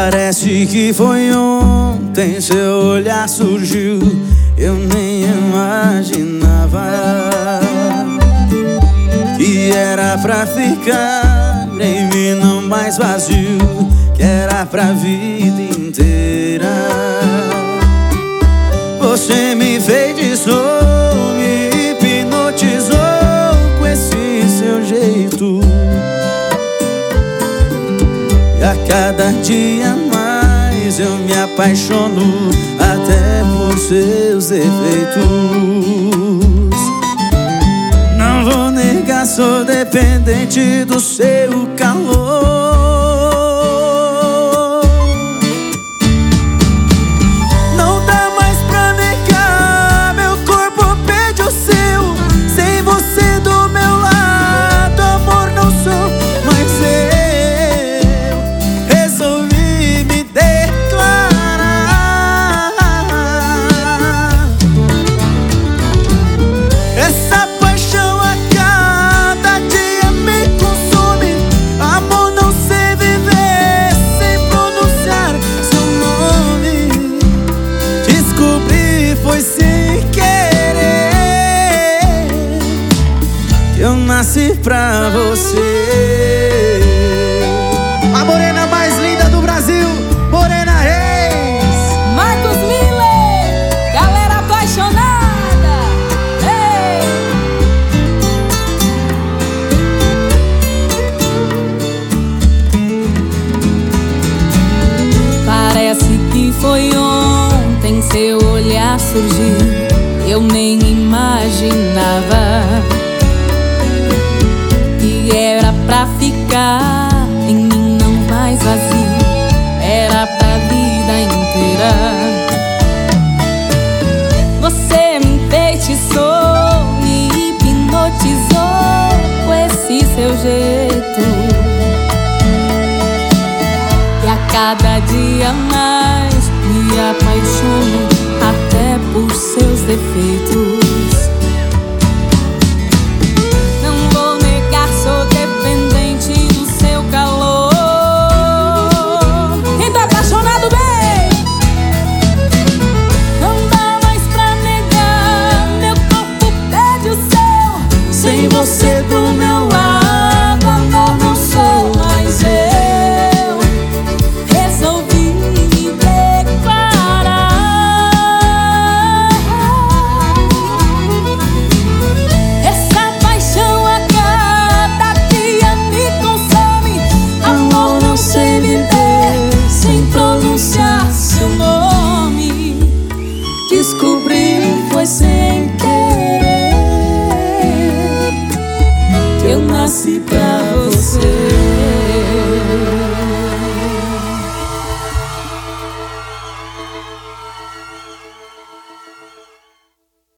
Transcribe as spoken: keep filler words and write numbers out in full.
Parece que foi ontem, seu olhar surgiu, eu nem imaginava que era pra ficar em mim, não mais vazio, que era pra vida inteira. Você me feitiçou, me hipnotizou com esse seu jeito, e a cada dia mais eu me apaixono até por seus defeitos. Não vou negar, sou dependente do seu calor. Não dá mais pra negar, meu corpo pede o seu. Sem você do meu lado, amor, não sou mais eu. Resolvi me declarar. Essa paixão a cada dia me consome. Amor, não sei viver sem pronunciar seu nome. Descobri, foi sem querer, que eu nasci pra você. A morena mais linda do Brasil, Morena Reis. Marcos Miller, galera apaixonada. Ei! Parece que foi ontem, seu olhar surgiu, eu nem imaginava que era pra ficar em mim, não mais vazio, era pra vida inteira. Você me enfeitiçou, me hipnotizou com esse seu jeito, e a cada dia mais me apaixono até por seus defeitos. Não vou negar, sou dependente do seu calor. Quem tá apaixonado, bem? Não dá mais pra negar, meu corpo pede o seu. Sem você do meu lado, amor, não sou mais eu. Resolvi me declarar. Essa paixão a cada dia me consome. Amor, não sei viver sem pronunciar seu nome. Descobri, foi sem querer, que eu nasci pra você.